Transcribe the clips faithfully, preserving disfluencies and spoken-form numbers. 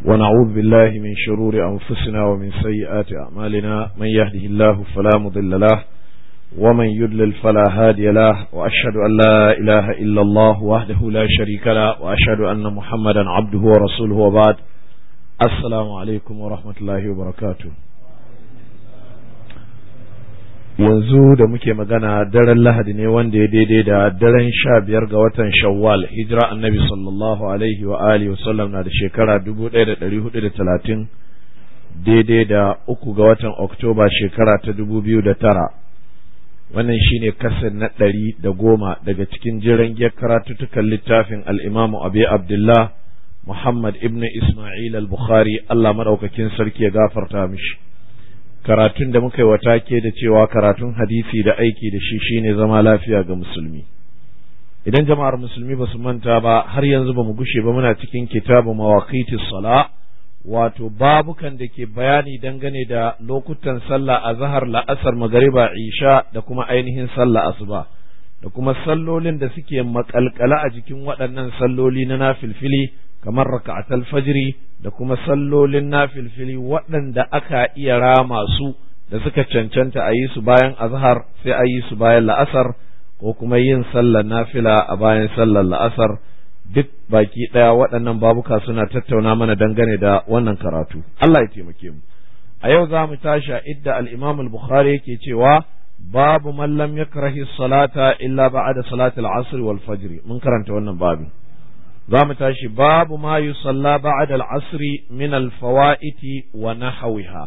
ونعوذ بالله من شرور أنفسنا ومن سيئات أعمالنا من يهده الله فلا مضل له ومن يضلل فلا هادي له وأشهد أن لا إله إلا الله وحده لا شريك له وأشهد أن محمدا عبده ورسوله وبعد السلام عليكم ورحمة الله وبركاته. yanzu da muke magana daren lahadi ne wanda ya daidai da daren sha biyar ga watan shawwal hijira annabi sallallahu alaihi wa alihi wasallam na da shekara dubu ɗaya da ɗari hudu da talatin daidai da uku ga watan oktoba shekara ta dubu biyu da tara. Wannan shine kasar na ɗari da goma daga cikin jiran giyar karatuttukan littafin al'imamu abi abdullah muhammad ibn isma'il al-bukhari Allah madaukakin sarki ya gafarta mishi. Karatun da muka yi wa take da cewa karatun hadisi da aiki da shi shine zama lafiya ga musulmi. Idan jama'ar musulmi ba su manta ba har yanzu ba mu gushe ba muna cikin kitabu mawaqitis sala, wato babukan da ke bayani dangane da lokutan sallah azhar, la'asar, magariba, isha da kuma ainihin sallah asuba da kuma sallolin da suke makalkala a jikin waɗannan salloli na nafilfili kamar raka'atul fajri da kuma sallolin nafilfili waɗanda aka iya rama su da suka cancanta a yi su bayan azhar sai a yi su bayan la'asar ko kuma yin sallar nafila a bayan sallar la'asar. Duk baki ɗaya waɗannan babuka suna tattauna mana dangane da wannan karatu. Allah ya taimake mu. A yau za mu tashi idda al-Imam al-Bukhari yake cewa babu man lam yakrahi salata illa ba'da salatil asr wal fajr. Mun karanta wannan babin. za mu tashi babu ma yusalla ba'da al-asri min al-fawa'iti wa nahwiha,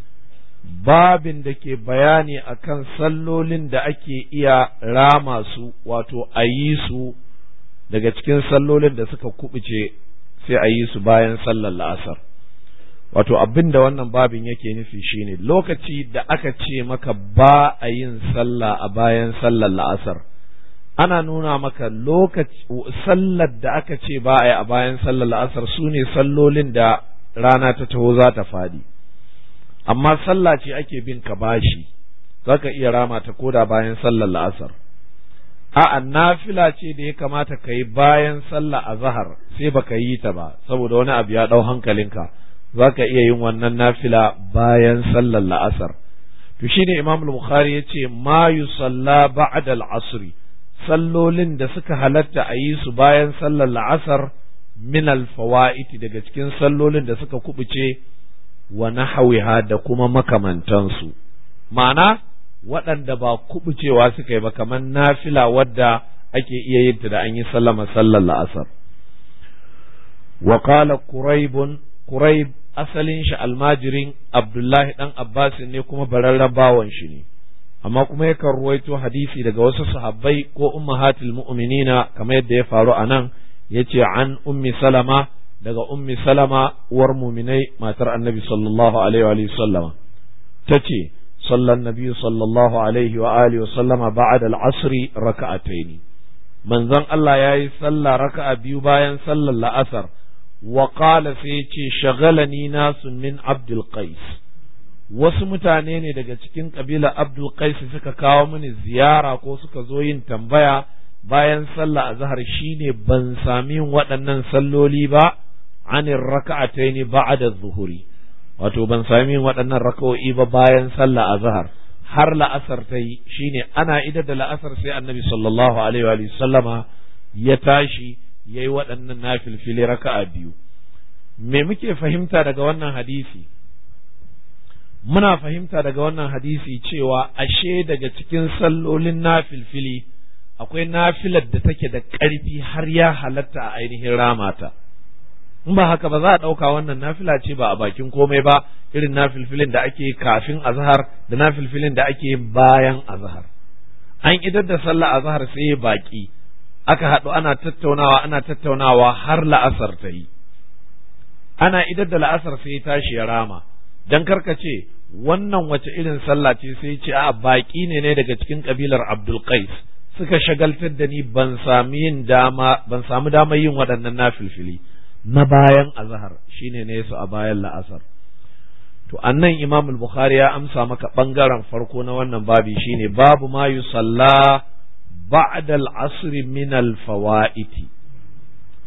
babin da ke bayani akan sallolin da ake iya rama su, wato a yi su daga cikin sallolin da suka kubuce sai a yi su bayan sallar la'asar. Wato abin da wannan babin yake nufi shine lokaci da aka ce maka ba a yin sallah a bayan sallar la'asar, ana nuna maka lokaci sallar da aka ce ba a yi a bayan sallar la'asar su ne sallolin da rana ta taho za ta fadi, amma sallah ce ake bin ka bashi za ka iya rama ta koda bayan sallar la'asar. a'a nafila ce da ya kamata ka yi bayan sallah azhar sai baka yi ta ba saboda wani abu ya dau hankalinka, za ka iya yin wannan nafila bayan sallar la'asar. To shine Imam al-Bukhari yace ma yusalla ba'da al-asr, sallolin da suka halatta a yi su bayan sallar la'asar min al-fawaiti daga cikin sallolin da suka kubuce wa nahwiha da kuma makamantansu, ma'ana waɗanda ba kubucewa suka yi ba kamar nafila wadda ake iya yin ta da an yi sallama sallar la'asar. Wa qala quraibun, quraib asalin shi almajirin abdullahi dan abbas ne kuma bararren bawan shi ne, amma kuma yakan ruwaito hadisi daga wasu sahabbai ko ummahatul mu'minina kamar yadda ya faru a nan, yace an ummi salama, daga ummi salama uwar muminai matar annabi sallallahu alaihi wa sallama tace sallan nabi sallallahu alaihi wa alihi wa sallama ba'da al-asr raka'ataini, manzon Allah yayi sallah raka'a biyu bayan sallar la'asar. wa qala sai yace shagalani nasun min abdul qais, wasu mutane ne daga cikin kabila abdul qais suka kawo mini ziyara ko suka zo yin tambaya bayan sallah azhar, shine ban sami yin waɗannan salloli ba anir raka'ataini ba'da zuhuri, wato ban sami yin waɗannan raka'o'i ba bayan sallah azhar har la'asar ta yi. Shine ana idar da la'asar sai annabi sallallahu alaihi wa sallama ya tashi yayi waɗannan nafilfili raka'a biyu. Me muke fahimta daga wannan hadisi? Muna fahimta daga wannan hadisi cewa ashe daga cikin sallolin nafilfili akwai nafilar da take da ƙarfi har ya halatta a ainihin ramata. In ba haka ba za a ɗauka wannan nafila ce ba a bakin komai ba, irin nafilfilin da ake kafin azhar da nafilfilin da ake bayan azhar. An idar da sallah azhar sai baki aka haɗu ana tattaunawa ana tattaunawa har la'asar ta yi, ana idar da la'asar sai ya tashi ya rama. Dan karkace wannan wace irin sallah ce, sai ce a baki ne ne daga cikin kabilar Abdul Qais suka shagaltar da ni, ban sami yin dama ban samu damar yin waɗannan nafilfili na bayan azhar, shine ne su a bayan la'asar. To annan Imam al-Bukhari ya amsa maka bangaren farko na wannan babi, shine babu ma yusalla ba'da al-asr min al-fawaiti,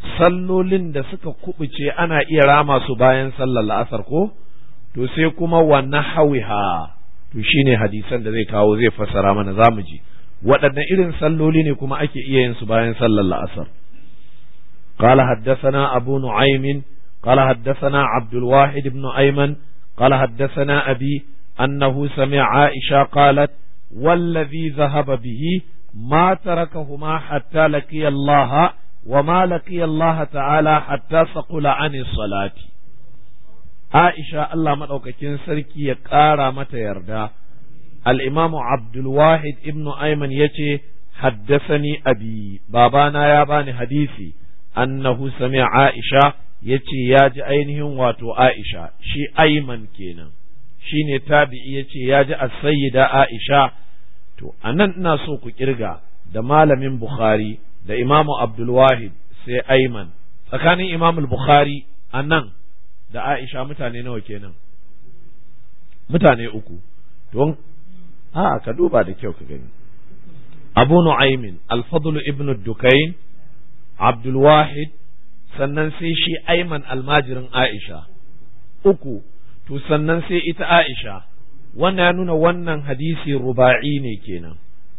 sallolin da suka kubuce ana iya rama su bayan sallar la'asar ko to sai kuma wa nahawiha to shine hadisan da zai kawo zai fassara mana zamu ji waɗanne irin salloli ne kuma ake iya yin su bayan sallar la'asar قال حدثنا أبو نعيم قال حدثنا عبد الواحد بن أيمن قال حدثنا أبي أنه سمع عائشة قالت والذي ذهب به ما تركهما حتى لقي الله وما لقي الله تعالى حتى ثقل عن الصلاة عائشة الله مدوكاكين سركي يقارى متى يردا الإمام عبد الواحد ابن أيمن يتي حدثني أبي بابانا يا باني حديثي أنه سمع عائشة يتي ياج أينهم واتو عائشة شي أيمن كينا شيني تابعي يتي ياج السيدة عائشة to anan ina so ku kirga da malamin Bukhari da Imam Abdul Wahid sai Ayman tsakanin Imam Bukhari anan da Aisha mutane nawa kenan mutane uku don a ka duba da kyau ka gani Abu Nu'aym Al-Fadl ibn Dukayn Abdul Wahid sannan sai shi Ayman almajirin Aisha uku to sannan sai ita Aisha wannan ya nuna wannan hadisi ruba'i ne kenan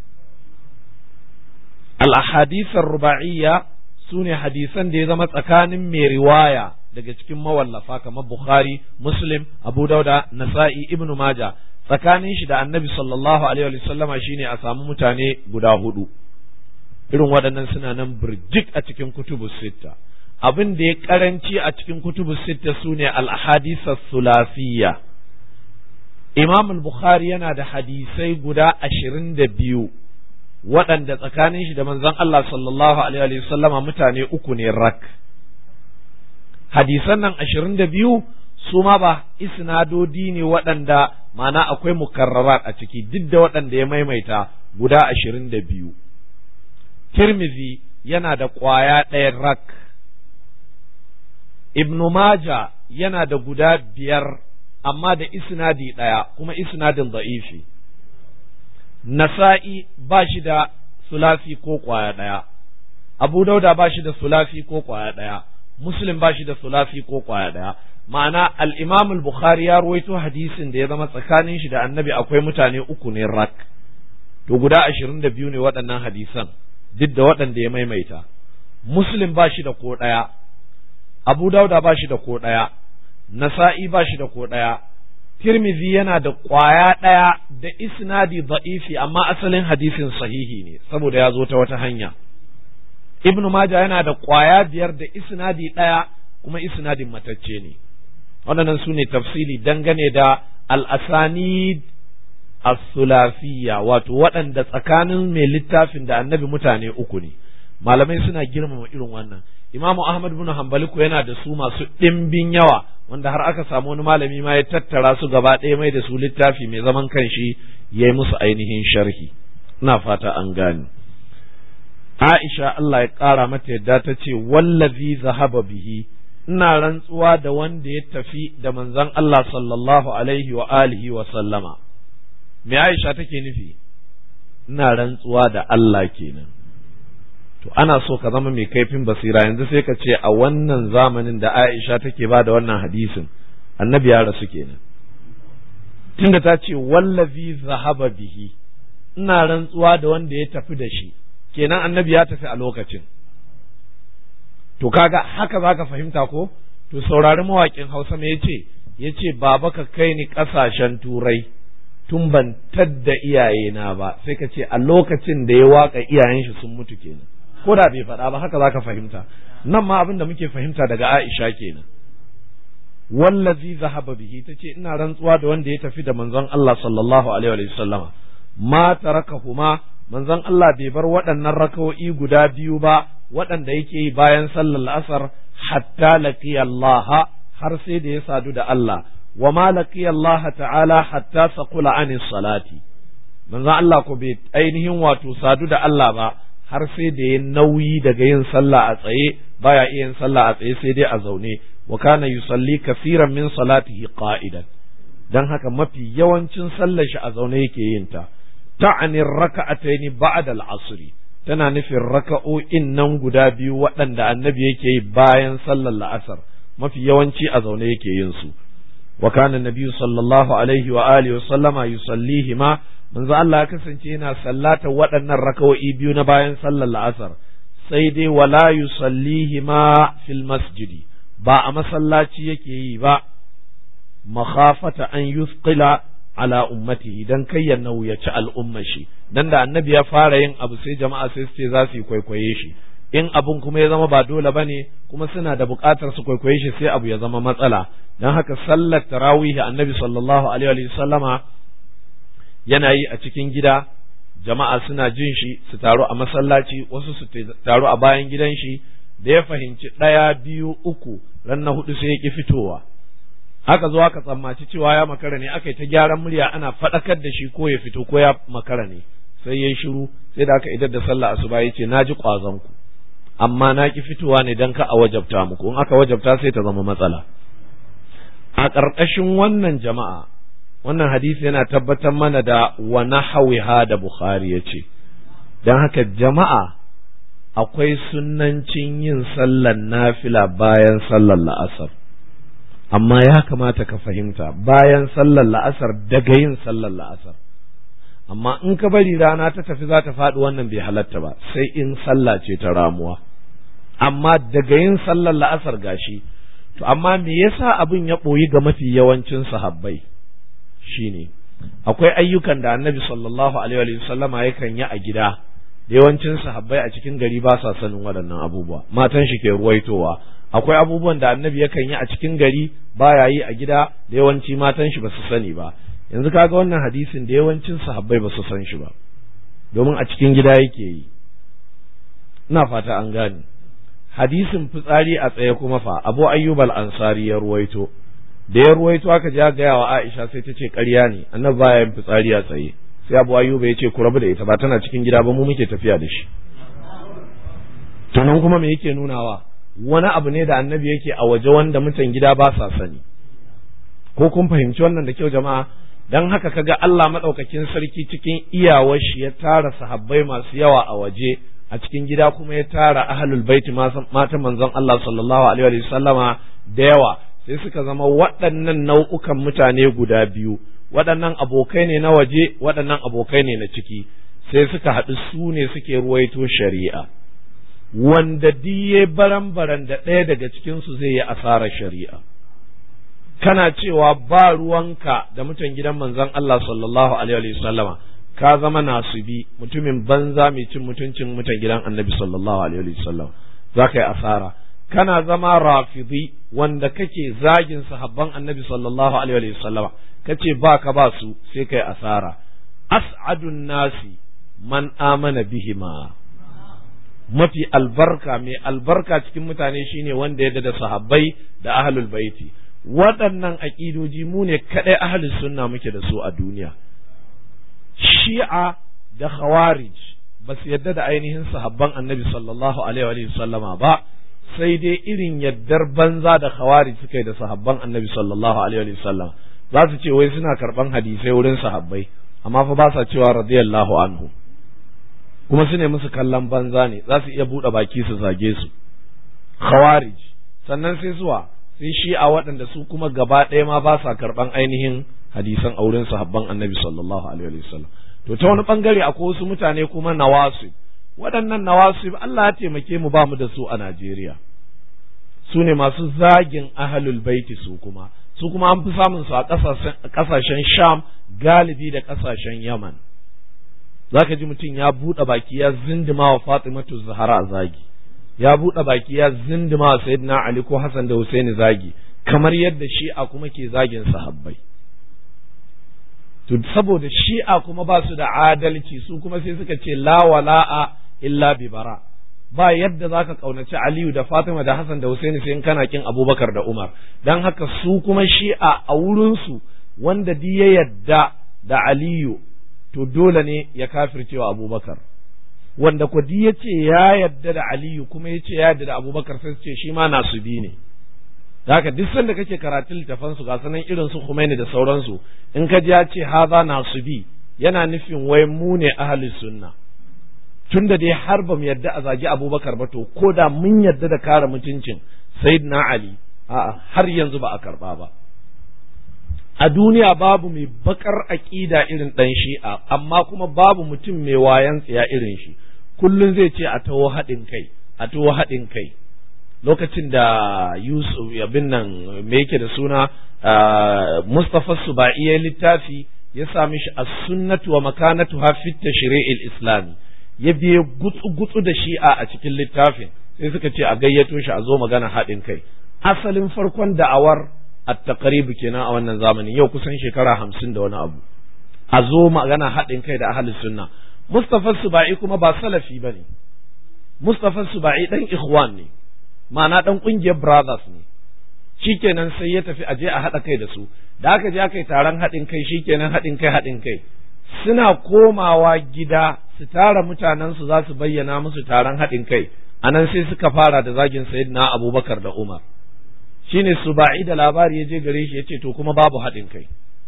al-ahadithar ruba'iyya sune hadisan da ya zama tsakanin mai riwaya daga cikin mawallafa kamar Bukhari Muslim Abu Dauda Nasa'i Ibn Majah tsakanin shi da Annabi sallallahu alaihi wa sallama shine a samu mutane guda hudu irin waɗannan suna nan birjik a cikin kutubus sitta abin da ya karanci a cikin kutubus sitta sune al-ahadithas sulasiyya Imam al-Bukhari yana da hadisai guda ashirin da biyu waɗanda tsakanin shi da manzon Allah sallallahu alaihi wa sallama mutane uku ne rak. Hadisan nan ashirin da biyu su ma ba isnadodi ne waɗanda ma'ana akwai mukarrarat a ciki duk da waɗanda ya maimaita guda ashirin da biyu. Tirmidhi yana da ƙwaya ɗaya rak. Ibn Majah yana da guda biyar amma da isnadi ɗaya kuma isnadin da'ifi Nasa'i ba shi da sulasi ko ƙwaya ɗaya Abu Dauda ba shi da sulasi ko ƙwaya ɗaya Muslim ba shi da sulasi ko ƙwaya ɗaya ma'ana al-Imam al-Bukhari ya ruwaito hadisin da ya zama tsakanin shi da Annabi akwai mutane uku ne rak to guda ashirin da biyu ne waɗannan hadisan duk da waɗanda ya maimaita Muslim ba shi da ko ɗaya Abu Dauda ba shi da ko ɗaya Nasa'i ba shi da ko ɗaya, Tirmidhi yana da ƙwaya ɗaya da isnadi da'ifi amma asalin hadisin sahihi ne saboda ya zo ta wata hanya. Ibn Majah yana da ƙwaya biyar da isnadi ɗaya kuma isnadin matacce ne. Waɗannan su ne tafsili dangane da al-asanid as-sulafiyya wato waɗanda tsakanin mai littafin da annabi mutane uku ne. Malamai suna girmama irin wannan. Imam Ahmad bin Hanbali ko yana da su masu ɗimbin yawa wanda har aka samu wani malami ma ya tattara su gaba ɗaya mai da su littafi mai zaman kanshi ya yi musu ainihin sharhi ina fata an gane Aisha Allah ya ƙara mata yadda ta ce wallazi zahaba bihi ina rantsuwa da wanda ya tafi da manzon Allah sallallahu alaihi wa alihi wa sallama me Aisha take nufi ina rantsuwa da Allah kenan to ana so ka zama mai kaifin basira yanzu sai ka ce a wannan zamanin da Aisha take ba da wannan hadisin annabi ya rasu kenan tunda ta ce wallazi zahaba bihi ina rantsuwa da wanda ya tafi da shi kenan annabi ya tafi a lokacin to kaga haka zaka fahimta ko to saurari mawaƙin Hausa me yace yace baba ka kai ni ƙasashen turai tun ban tadda iyayena ba sai ka ce a lokacin da ya waka iyayen shi sun mutu kenan ko da bai faɗa ba haka zaka fahimta nan ma abin da muke fahimta daga Aisha kenan wallazi zahaba bihi tace ina rantsuwa da wanda ya tafi da manzon Allah sallallahu alaihi wa sallama ma tarakahuma manzon Allah bai bar waɗannan rakawo'i guda biyu ba waɗanda yake yi bayan sallar asar hatta laqiya Allah har sai da ya sadu da Allah wa ma laqiya Allah ta'ala hatta saqula anis salati manzon Allah ko bai ainihin wato sadu da Allah ba har sai da ya nauyi daga yin sallah a tsaye baya iya yin sallah a tsaye sai dai a zaune wa kana yusalli kaseeran min salatihi qa'idan dan haka mafi yawancin sallar shi a zaune yake yin ta ta'ani raka'ataini ba'da al-asr tana nufin raka'o'in nan guda biyu waɗanda annabi yake yi bayan sallar la'asar mafi yawanci a zaune yake yin su wa kana nabiyyu sallallahu alaihi wa alihi wa sallama yusallihima manzo Allah ya kasance yana sallata waɗannan raka'o'i biyu na bayan sallar la'asar sai dai wala yusallihima fil masjidi ba a masallaci yake yi ba makhafata an yusqila ala ummati idan kai ya nauyaci al'ummar shi dan da annabi ya fara yin abu sai jama'a sai su ce za su yi kwaikwaye shi in abun kuma ya zama ba dole bane kuma suna da buƙatar su kwaikwaye shi sai abu ya zama matsala dan haka sallar tarawih annabi sallallahu alaihi wa sallama yana yi a cikin gida jama'a suna jin shi su taru a masallaci wasu su taru a bayan gidan shi da ya fahimci ɗaya biyu uku ran na hudu sai ya ki fitowa aka zo aka tsammaci cewa ya makara ne aka yi ta gyaran murya ana faɗakar da shi ko ya fito ko ya makara ne sai ya yi shiru sai da aka idar da sallah asuba ya ce na ji ƙwazon ku amma na ki fitowa ne don ka a wajabta muku in aka wajabta sai ta zama matsala a ƙarƙashin wannan jama'a wannan hadisi yana tabbatar mana da wa nahawiha da Bukhari ya ce don haka jama'a akwai sunnancin yin sallar nafila bayan sallar la'asar amma ya kamata ka fahimta bayan sallar la'asar daga yin sallar la'asar amma in ka bari rana ta tafi za ta faɗi wannan bai halatta ba sai in sallah ce ta ramuwa amma daga yin sallar la'asar gashi to amma me yasa abin ya ɓoyi ga mafi yawancin sahabbai shine akwai ayyukan da annabi sallallahu alaihi wa sallama yakan yi a gida da yawancin sahabbai a cikin gari ba sa sanin waɗannan abubuwa matan shi ke ruwaitowa akwai abubuwan da annabi yakan yi a cikin gari baya yi a gida da yawanci matan shi ba su sani ba yanzu kaga wannan hadisin da yawancin sahabbai ba su san shi ba domin a cikin gida yake yi ina fata an gane hadisin fitsari a tsaye kuma fa Abu Ayyub al-Ansari ya ruwaito da ya ruwaito aka ja gaya wa Aisha sai ta ce ƙarya ne annabi baya yin fitsari a tsaye sai Abu Ayyub ya ce ku rabu da ita ba tana cikin gida ba mu muke tafiya da shi to nan kuma me yake nunawa wani abu ne da annabi yake a waje wanda mutan gida ba sa sani ko kun fahimci wannan da kyau jama'a dan haka kaga Allah madaukakin sarki cikin iyawar shi ya tara sahabbai masu yawa a waje a cikin gida kuma ya tara ahlul baiti matan manzon Allah sallallahu alaihi wa sallama da yawa sai suka zama waɗannan nau'ukan mutane guda biyu waɗannan abokai ne na waje waɗannan abokai ne na ciki sai suka haɗu su ne suke ruwaito shari'a wanda diye baran-baran da ɗaya daga cikinsu zai yi asarar shari'a kana cewa ba ruwanka da mutan gidan manzon Allah sallallahu alaihi wa sallama ka zama nasubi mutumin banza mai cin mutuncin mutan gidan annabi sallallahu alaihi wa sallam za ka yi asara kana zama rafidi wanda kake zagin sahabban annabi sallallahu alaihi wa sallama kace ba ka ba su sai kai asara as'adun nasi man amana bihima mafi albarka mai albarka cikin mutane shine wanda ya da sahabbai da ahlul baiti waɗannan aƙidoji mu ne kaɗai ahlus sunna muke da su a duniya shi'a da khawarij ba su yadda da ainihin sahabban annabi sallallahu alaihi wa sallama ba sai dai irin yaddar banza da khawarij suka yi da sahabban annabi sallallahu alaihi wa sallam za su ce wai suna karɓan hadisai wurin sahabbai amma fa ba sa cewa radiyallahu anhu kuma su ne musu kallon banza ne za su iya buɗe baki su zage su khawarij sannan sai zuwa sai shi'a waɗanda su kuma gaba ɗaya ma ba sa karɓan ainihin hadisan auren sahabban annabi sallallahu alaihi wasallam to ta wani bangare akwai wasu mutane kuma nawasib waɗannan nawasib Allah ya taimake mu ba mu da su a Najeriya su ne masu zagin ahlul baiti su kuma su kuma an fi samun su a ƙasashen Sham galibi da ƙasashen Yaman zaka ji mutum ya buɗe baki ya zindima wa Fatimatu Zahra zagi ya buɗe baki ya zindima wa Sayyidina Ali ko Hassan da Husaini zagi kamar yadda Shi'a kuma ke zagin sahabbai to saboda Shi'a kuma ba su da adalci su kuma sai suka ce la wala'a illa bi bara ba yadda zaka kaunaci Aliyu da Fatima da Hassan da Husaini sai in kana kin Abubakar da Umar dan haka su kuma Shi'a a wurin su wanda di ya yadda da Aliyu to dole ne ya kafircewa Abubakar wanda ko di yace ya yadda da Aliyu kuma yace ya yadda da Abubakar sai ce shi ma nasubi ne haka duk sanda kake karatun littafan su ga sanan irin su Khomeini da sauransu in ka ji ya ce haza nasubi yana nufin wai mu ne ahli sunna tunda dai har ba mu yadda a zagi Abubakar ba to ko da mun yadda da kare mutuncin Sayyidina Ali a'a har yanzu ba a karba ba. A duniya babu mai bakar aƙida irin ɗan shi'a, amma kuma babu mutum mai wayan tsiya irin shi. Kullum zai ce a taho haɗin kai, a taho haɗin kai. Lokacin da Yusuf abin nan me yake da suna Mustapha Subai ya littafi ya sami shi as-sunnatu wa makanatuha fi tashri'il islami, ya biye gutsu gutsu da shi'a a cikin littafin, sai suka ce a gayyato shi a zo magana haɗin kai. Asalin farkon da'awar at-taqrib kenan a wannan zamanin, yau kusan shekara hamsin da wani abu, a zo magana haɗin kai da ahlus sunna. Mustapha Subai kuma ba salafi bane, Mustapha Subai dan ikhwan ne, ma'ana dan kungiyar brothers ne. Shikenan sai ya tafi aje a haɗa kai da su, da aka je aka yi taron haɗin kai, shikenan haɗin kai haɗin kai suna komawa gida su tara mutanen su za su bayyana musu taron haɗin kai, anan sai suka fara da zagin sayyidina Abubakar da Umar. Shine Subai da labari ya je gare shi ya ce to kuma babu haɗin kai,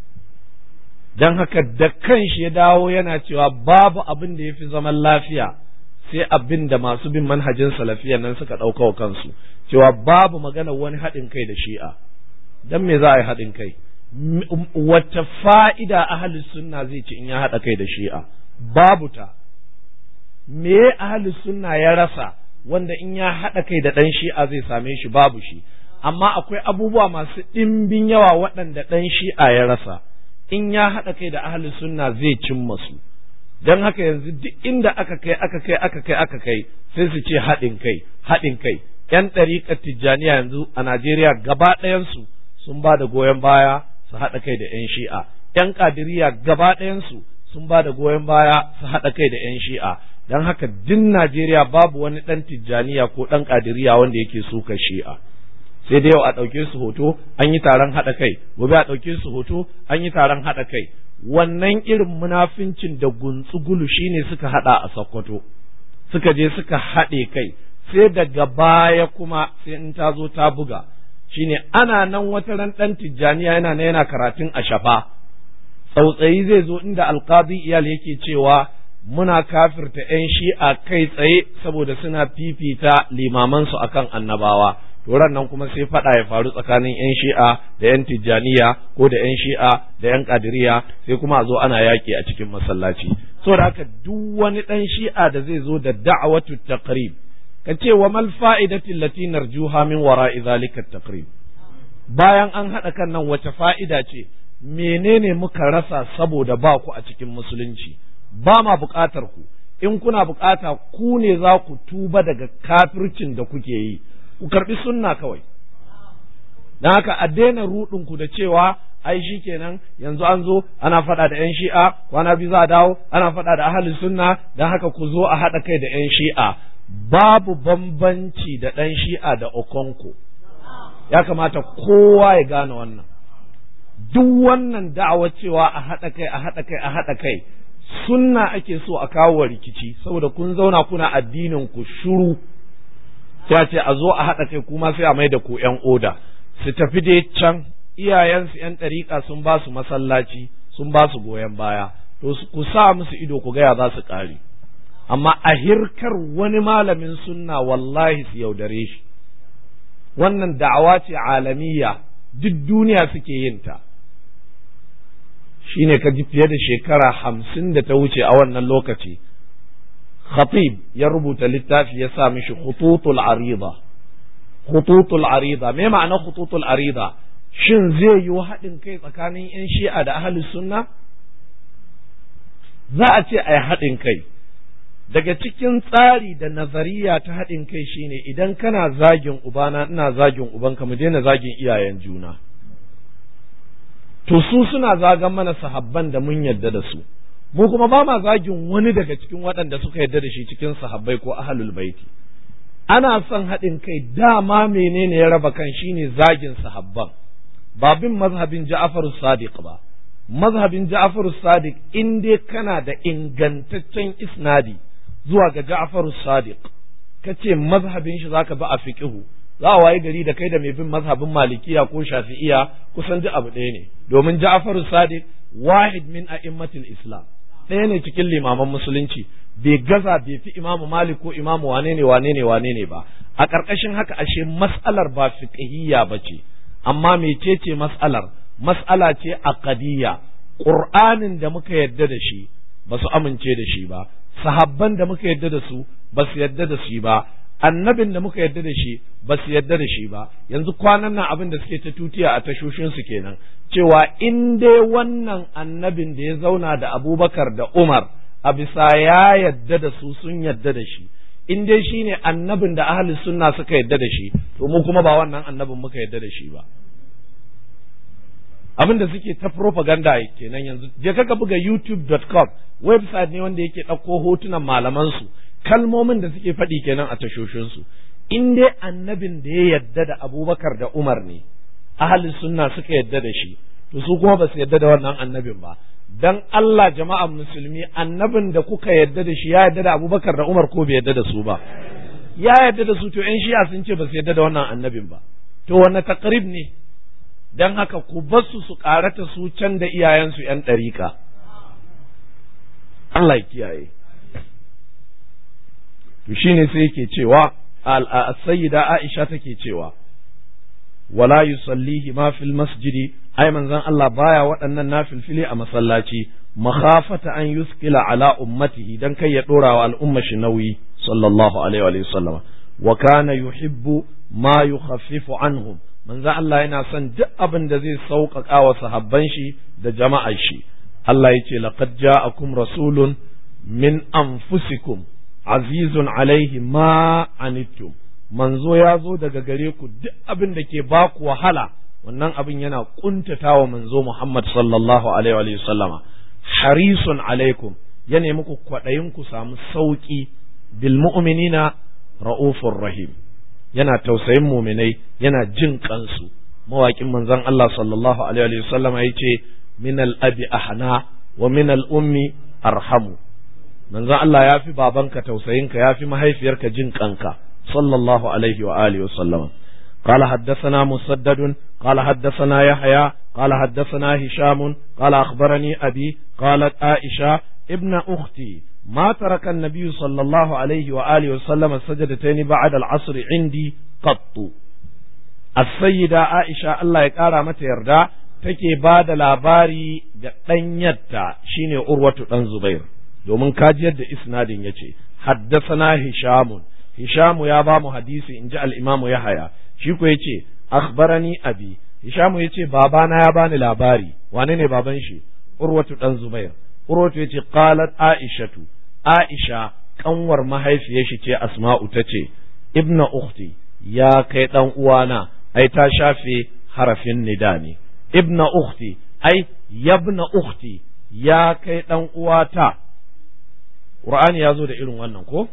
dan haka da kanshi ya dawo yana cewa babu abin da ya fi zaman lafiya sai abin da masu bin manhajin salafiyan nan suka ɗauka wa kansu, cewa babu magana wani haɗin kai da shi'a. Dan me za a yi haɗin kai? Wacce fa'ida ahlus sunna zai ci in ya haɗa kai da shi'a? Babu ta. Me ahlus sunna ya rasa wanda in ya haɗa kai da ɗan shi'a zai same shi? Babu shi. Amma akwai abubuwa masu ɗimbin yawa waɗanda ɗan shi'a ya rasa, in ya haɗa kai da ahlus sunna zai cimma su. Don haka yanzu duk inda aka kai aka kai aka kai aka kai sai su ce haɗin kai haɗin kai. ‘Yan ɗariƙar Tijjaniya yanzu a Najeriya gaba ɗayansu sun ba da goyon baya su haɗa kai da ‘yan shi'a. ‘Yan Ƙadiriya gaba ɗayansu sun ba da goyon baya su haɗa kai da ‘yan shi'a. Don haka din Najeriya babu wani ɗan Tijjaniya ko ɗan Ƙadiriya wanda yake suka shi'a. Sai da yau a ɗauke su hoto an yi taron haɗa kai, gobe a ɗauke su hoto an yi taron haɗa kai. Wannan irin munafincin da guntsugulu shine suka haɗa a Sokoto, suka je suka haɗe kai, sai daga baya kuma sai in ta zo ta buga, shine ana nan wata ran ɗan Tijjaniya yana na yana karatun a shafa, tsautsayi zai zo inda alqadi iyal yake cewa muna kafirta ‘yan shi'a kai tsaye saboda suna fifita limamansu akan annabawa. Turan nan kuma sai faɗa ya faru tsakanin ‘yan shi'a da ‘yan Tijjaniya ko da ‘yan shi'a da ‘yan Ƙadiriya, sai kuma a zo ana yaƙi a cikin masallaci. Saboda haka duk wani ɗan shi'a da zai zo da da'awatu taqrib, ka ce wa mal fa'idati allati narjuha min wara'i zalika taqrib. Bayan an haɗa kan nan wace fa'ida ce? Menene muka rasa saboda ba ku a cikin musulunci? Ba ma buƙatar ku. In kuna buƙata, ku ne za ku tuba daga kafircin da kuke yi. Ku karbi sunna kawai. Dan haka a daina ruɗin ku da cewa ai shi kenan yanzu an zo ana faɗa da 'yan shi'a, kwana biyu za a dawo ana faɗa da ahlus sunna, dan haka ku zo a haɗa kai da 'yan shi'a. Babu bambanci da ɗan shi'a da okonko. Ya kamata kowa ya gane wannan. Duk wannan da'awa cewa a haɗa kai a haɗa kai a haɗa kai, sunna ake so a kawo rikici, saboda kun zauna kuna addinin ku shuru. Ta ce a zo a haɗa kai kuma sai a mai da ku ‘yan oda, su tafi dai can iyayensu ‘yan ɗariƙa sun ba su masallaci sun ba su goyon baya, to ku sa musu ido ku gaya za su ƙare. Amma a hirkar wani malamin sunna wallahi su yaudare shi. Wannan da'awa ce alamiya, duk duniya suke yin ta. Shine ka ji fiye da shekara hamsin da ta wuce a wannan lokaci, Khatib ya rubuta littafi ya sa mishi khututul arida. Khututul arida, me ma'ana khututul arida? Shin zai yi haɗin kai tsakanin ‘yan shi'a da ahlus sunna? Za a ce a yi haɗin kai. Daga cikin tsari da nazariya ta haɗin kai shine idan kana zagin ubana ina zagin ubanka, mu daina zagin iyayen juna. To su suna zagan mana sahabban da mun yadda da su, mu kuma ba ma zagin wani daga cikin waɗanda suka yarda da shi cikin sahabbai ko ahlul baiti. Ana son haɗin kai, dama menene ya raba kan shine zagin sahabban, ba bin mazhabin Ja'far Sadiq ba. Mazhabin Ja'far Sadiq in dai kana da ingantaccen isnadi zuwa ga Ja'far Sadiq, kace mazhabin shi zaka bi a fiqhu, za a waye gari da kai da mai bin mazhabin Malikiya ko Shafi'iya kusan duk abu ɗaya ne, domin Ja'far Sadiq wahid min a'immatil Islam. ɗaya ne cikin limaman musulunci, bai gaza bai fi imamu Malik ko imamu wane ne wane ne wane ne ba. A ƙarƙashin haka ashe mas'alar ba fiqhiyya ba ce, amma mecece mas'alar? Mas'ala ce aqdiyya. Qur'anin da muka yadda da shi ba su amince da shi ba, sahabban da muka yadda da su ba su yadda da shi ba, annabin da muka yadda da shi ba su yadda da shi ba. Yanzu kwanan nan abin da suke ta tutiya a tashoshinsu kenan, cewa in dai wannan annabin da ya zauna da Abubakar da Umar a bisa ya yadda da su sun yadda da shi, in dai shi ne annabin da ahli sunna suka yadda da shi, to mu kuma ba wannan annabin muka yadda da shi ba. Abin da suke ta propaganda kenan yanzu, je ka buga youtube dot com, website ne wanda yake ɗauko hotunan malamansu, kalmomin da suke faɗi kenan a tashoshinsu. In dai annabin da ya yadda da Abubakar da Umar ne, ahli sunna suka yadda da shi, to su kuma ba su yadda da wannan annabin ba. Dan Allah jama'an musulmi, annabin da kuka yadda da shi ya yadda da Abubakar da Umar ko bai yadda da su ba? Ya yadda da su, to ƴan shi'a sun ce ba su yadda da wannan annabin ba. To wanne taqrib ne? Dan haka ku basu su karata su can da iyayensu ƴan ɗariƙa. Allah ya kiyaye. To shine sai yake cewa al-sayyida Aisha take cewa wala yusallihi ma fil masjidi, ai manzon Allah baya waɗannan nafilfili a masallaci, makhafata an yuskila ala ummatihi, dan kai ya dora wa al'umma shi nauyi sallallahu alaihi wa sallama. Wa kana yuhibbu ma yukhaffifu anhum, manzon Allah yana son duk abin da zai sauƙaƙa wa sahabban shi da jama'ar shi. Allah yace laqad ja'akum rasulun min anfusikum azizun alaihi ma anittum, manzo ya zo daga gare ku duk abin da ke ba ku wahala, wannan abin yana kuntata wa manzo Muhammad sallallahu alaihi wa sallama. Harisun alaikum, ya nemi ku kwaɗayin ku samu sauƙi, bil mu'minina ra'ufur rahim, yana tausayin muminai, yana jin kansu. Mawaƙin manzon Allah sallallahu alaihi wa sallama yace min al-abi ahna wa min al-ummi arhamu, manzon Allah ya fi babanka tausayinka, ya fi mahaifiyarka jin kanka sallallahu alaihi wa alihi wa sallam. قال حدثنا مسدد قال حدثنا يحيى قال حدثنا هشام قال أخبرني أبي قالت عائشة ابن أختي ما ترك النبي صلى الله عليه وآله وسلم السجدتين بعد العصر عندي قط. السيدة عائشة الله يقارى متى يرضى take ba da labari ga ɗanyarta shine Urwatu ɗan Zubair, domin kajiyar da isnadin ya ce haddasana Hishamun, Hishamu ya ba mu hadisi in ji al'imamu Yahaya, shi ko ya ce akhbarani abi, Hishamu ya ce babana ya bani labari. Wane ne baban shi? Urwatu ɗan Zubair. Urwatu ya ce qalat Aishatu, Aisha kanwar mahaifiyar shi ce Asma'u ta ce ibna ukhti, ya kai ɗan uwana, ai ta shafe harafin nida ne. Ibna ukhti ai yabna ukhti, ya kai ɗan uwata. Qur'ani ya zo da irin wannan ko?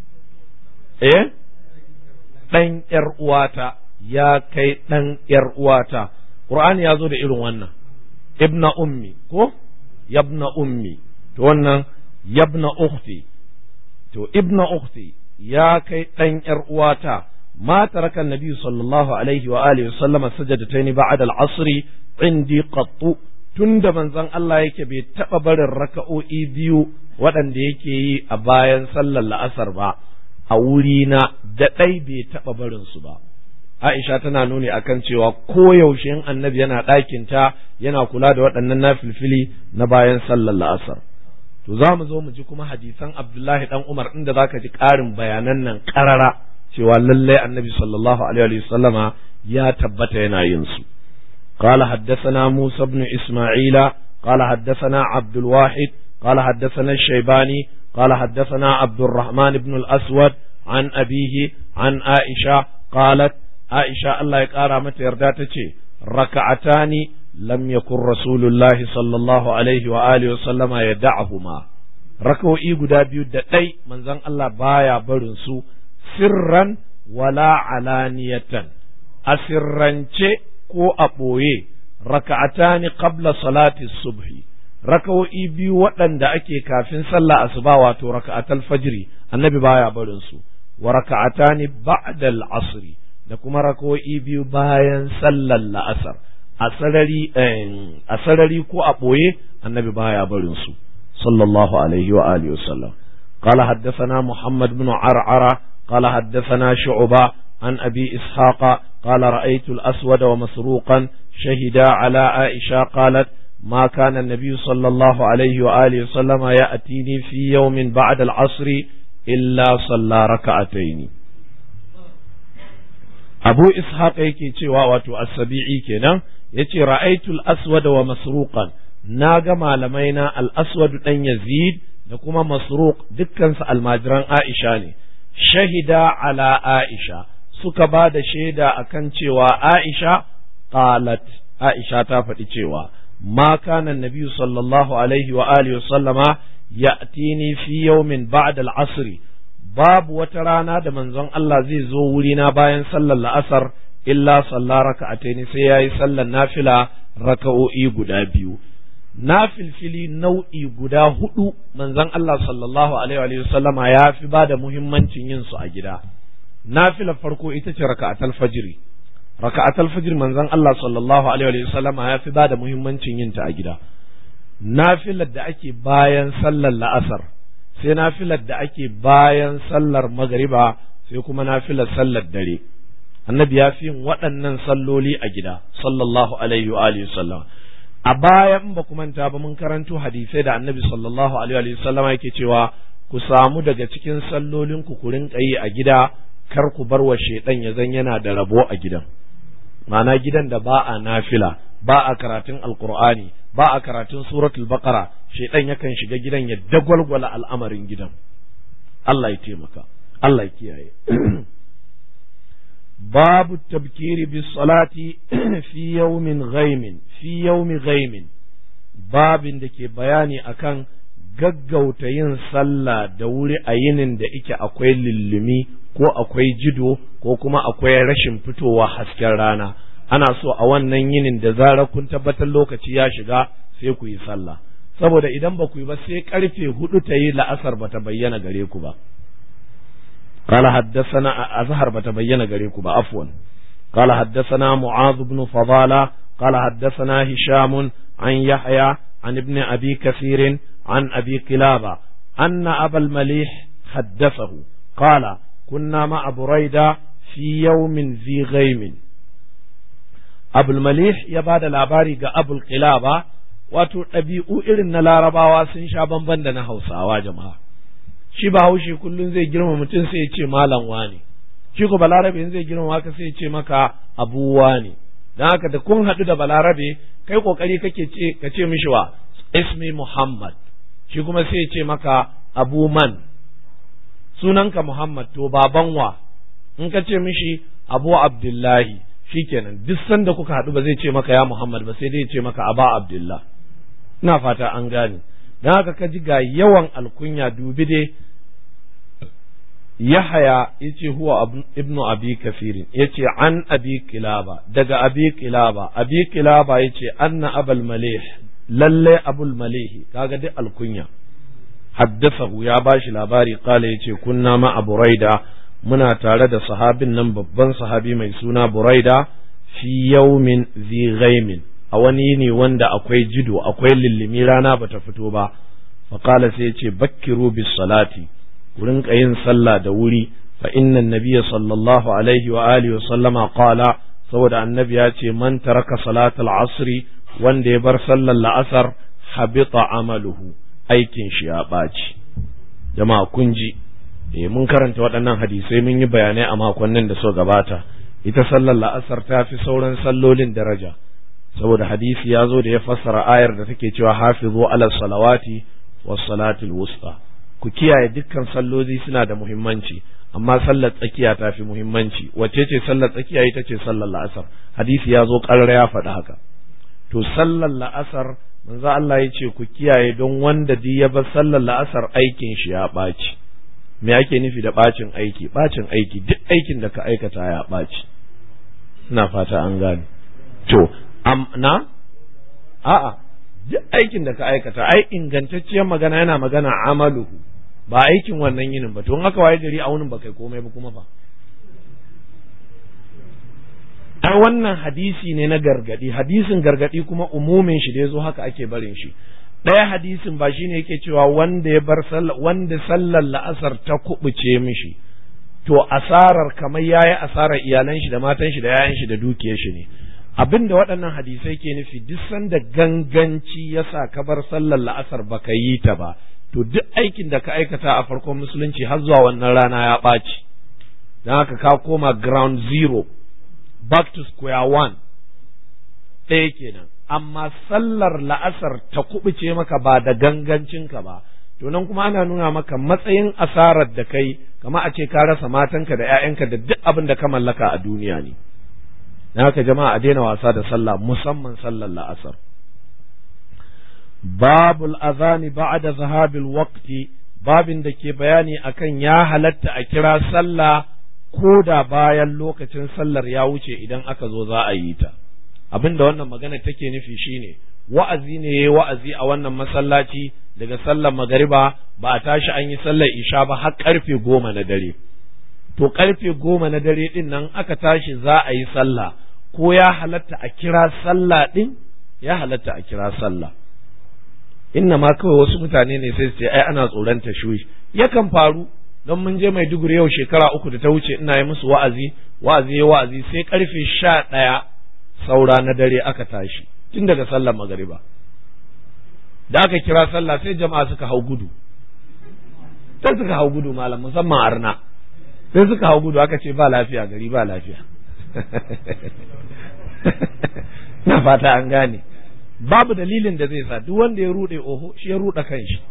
Eh? Ɗan ƴar uwata, ya kai ɗan ƴar uwata. Qur'ani ya zo da irin wannan. Ibna ummi ko? Yabna ummi. To wannan yabna ukhti. To ibna ukhti, ya kai ɗan ƴar uwata. ما ترك النبي صلى الله عليه وآله وسلم سجدتين بعد العصر عندي قط, tunda manzon Allah yake bai taɓa barin raka'o'i biyu waɗanda yake yi a bayan sallar la'asar ba, a wurina da ɗai bai taɓa barin su ba. Aisha tana nuni akan cewa koyaushe in annabi yana ɗakinta yana kula da waɗannan nafilfili na bayan sallar la'asar. To za mu zo mu ji kuma hadisan Abdullahi ɗan Umar inda za ka ji ƙarin bayanan nan ƙarara cewa lallai annabi sallallahu alaihi wa sallama ya tabbata yana yin su. قال حدثنا موسى بن إسماعيل قال حدثنا عبد الواحد قال حدثنا الشيباني قال حدثنا عبد الرحمن بن الأسود عن أبيه عن عائشة قالت عائشة الله يقارى متى يرداتك ركعتان لم يكن رسول الله صلى الله عليه وآله وسلم يدعهما. ركعوا إيقو دابيو دتي من زن الله بايا برنسو sirran wala alaniyatan, a sirrance ko a ɓoye, raka'atani qabla salati subhi, raka'o'i biyu waɗanda ake kafin sallah asuba wato raka'atal fajri annabi baya barin su, wa raka'atani ba'da al-asri, da kuma raka'o'i biyu bayan sallar la'asar, a sarari a sarari ko a ɓoye annabi baya barin su صلى الله عليه وآله وسلم. قال حدثنا محمد بن عرعرة قال حدثنا شعبة عن أبي إسحاق قال رأيت الأسود ومسروقا شهدا على عائشة قالت ما كان النبي صلى الله عليه وآله وسلم يأتيني في يوم بعد العصر إلا صلى ركعتين. أبو إسحاق يكي تشوا السبيعي كنا يتي رأيت الأسود ومسروقا ناغا مالمينا الأسود أن يزيد لكما مسروق دكان الماجران عائشة شهدا على عائشة suka ba da shaida akan cewa Aisha qalat Aisha ta faɗi cewa ma kana annabi sallallahu alaihi wa alihi wa sallama ya'tini fi yawmin ba'da al-asr babu wata rana da manzon Allah zai zo wurina bayan sallar la'asar illa salla raka'ataini sai yayi sallar nafila raka'o'i guda biyu nafilfili nau'i guda hudu manzon Allah sallallahu alaihi wa sallama ya fi ba da muhimmancin yin su a gida. Nafilar farko ita ce raka'atul fajri raka'atul fajri manzon Allah sallallahu alaihi wa sallam ya fi bada muhimmancin yin ta a gida. Nafilar da ake bayan sallar la'asar sai nafilar da ake bayan sallar magriba sai kuma nafilar sallar dare. Annabi ya fi yin waɗannan salloli a gida sallallahu alaihi wa alihi sallam. A baya in ba ku manta ba mun karanto hadisai da Annabi sallallahu alaihi wa sallam yake cewa ku samu daga cikin sallolin ku ku rinka yi a gida kar ku bar wa shaidan ya zan yana da rabo a gidan, ma'ana gidan da ba a nafila ba a karatun alkur'ani ba a karatun suratul baqara shaidan yakan shiga gidan ya dagwalgwala al'amarin gidan. Allah ya taimaka, Allah ya kiyaye. babu tabkiri bis salati fi yawmin ghaimin fi yawmi ghaimin babin da ke bayani akan gaggauta yin sallah da wuri a yinin da ike akwai lullumi ko akwai jido ko kuma akwai rashin fitowa hasken rana. Ana so a wannan yinin da zarar kun tabbatar lokaci ya shiga sai ku yi sallah, saboda idan ba ku yi ba sai karfe hudu ta yi la'asar bata bayyana gare ku ba. qala haddathana azhar bata bayyana gare ku ba afwan. qala haddathana mu'adh ibn fadala qala haddathana hisham an yahya an ibn abi kathir an abi qilaba anna abal malih haddathahu qala كنا مع بريدة في يوم ذي غيم. أبو المليح يبادى العباري أبو القلابة wato ɗabi'u irin na larabawa sun sha bamban da na hausawa jama'a. Shi ba haushi kullum zai girma mutum sai ya ce malam wani, shi ko balarabe zai girma haka sai ya ce maka abu wani. Don haka da kun haɗu da balarabe kai kokari kake ce ka ce mishi wa ismi Muhammad, shi kuma sai ya ce maka abu man. Sunanka Muhammad to baban wa, in ka ce mishi Abu Abdullahi shikenan duk sanda kuka haɗu ba zai ce maka ya Muhammad ba sai dai ya ce maka Aba Abdullah. Ina fata an gane. Dan haka ka ji ga yawan alkunya dubi dai Yahaya yace huwa ibnu Abi Kafirin yace an Abi Kilaba daga Abi Kilaba Abi Kilaba yace anna Abul Malih lalle Abul Malih kaga duk alkunya. Haddathahu ya bashi labari kala yace kunna ma a Buraida muna tare da sahabin nan babban sahabi mai suna Buraida fi yawmin zi ghaimin a wani yini wanda akwai jido akwai lillimi rana bata fito ba fa kala sai yace bakkiru bis salati ku rinka yin sallah da wuri fa inna nabiyya sallallahu alaihi wa alihi wa sallama qala saboda annabi ya ce man taraka salatal asri wanda ya bar sallar la'asar habita amaluhu aikin shi ya ɓaci. Jama'a kun ji, eh mun karanta waɗannan hadisai mun yi bayanai a makonnin da so gabata. Ita sallar la'asar ta fi sauran sallolin daraja, saboda hadisi ya zo da ya fassara ayar da take cewa hafizu ala salawati was salatul wusta. Ku kiyaye dukkan salloli suna da muhimmanci, amma sallar tsakiya ta fi muhimmanci. Wacce ce sallar tsakiya? Ita ce sallar la'asar. Hadisi ya zo ƙarara ya faɗi haka. To sallar la'asar manzo Allah ya ce ku kiyaye don wanda duk ya bar sallar la'asar aikin shi ya ɓaci. Me ake nufi da ɓacin aiki? Ɓacin aiki duk aikin da ka aikata ya ɓaci. Ina fata an gane. To, am na? A'a, duk aikin da ka aikata, ai ingantacciyar magana yana magana amaluhu, ba aikin wannan yinin ba. To, in aka waye gari a wunin ba kai komai ba kuma fa. ai wannan hadisi ne na gargadi, hadisin gargadi kuma umumin shi da yazo haka ake barin shi. ɗaya hadisin ba shine yake cewa wanda ya bar sallah wanda sallar la'asar ta kubuce mishi to asarar kamar yayi asarar iyalan shi da matan shi da yayan shi da dukiyar shi ne. Abinda waɗannan hadisai ke nufi duk sanda ganganci yasa ka bar sallar la'asar baka yi ta ba to duk aikin da ka aikata a farkon musulunci har zuwa wannan rana ya ɓaci, don haka ka koma ground zero, back to square one. Ɗaya kenan. Amma sallar la'asar ta kubuce maka ba da gangancinka ba, to nan kuma ana nuna maka matsayin asarar da kai, kama a ce ka rasa matanka da 'ya'yanka da duk abin da ka mallaka a duniya ne. Na haka jama'a a daina wasa da sallah, musamman sallar la'asar. Babul azani ba'da zahabil waqti, babin da ke bayani akan ya halatta a kira sallah ko da bayan lokacin sallar ya wuce idan aka zo za a yi ta. Abin da wannan magana take nufi shine wa'azi ne yayi wa'azi a wannan masallaci daga sallar magariba ba a tashi an yi sallar isha ba har karfe goma na dare. To karfe goma na dare din nan aka tashi za a yi sallah, ko ya halatta a kira sallah din? Ya halatta a kira sallah. Inna ma kawai wasu mutane ne sai su ce ai ana tsoron tashwish. Yakan faru, don mun je Maiduguri yau shekara uku da ta wuce ina yi musu wa'azi wa'azi wa'azi sai karfe sha ɗaya saura na dare aka tashi tun daga sallar magariba. Da aka kira sallah sai jama'a suka hau gudu, sai suka hau gudu malam, musamman arna sai suka hau gudu, aka ce ba lafiya gari ba lafiya. Na fata an gane, babu dalilin da zai sa duk wanda ya rude oho shi ya ruda kanshi.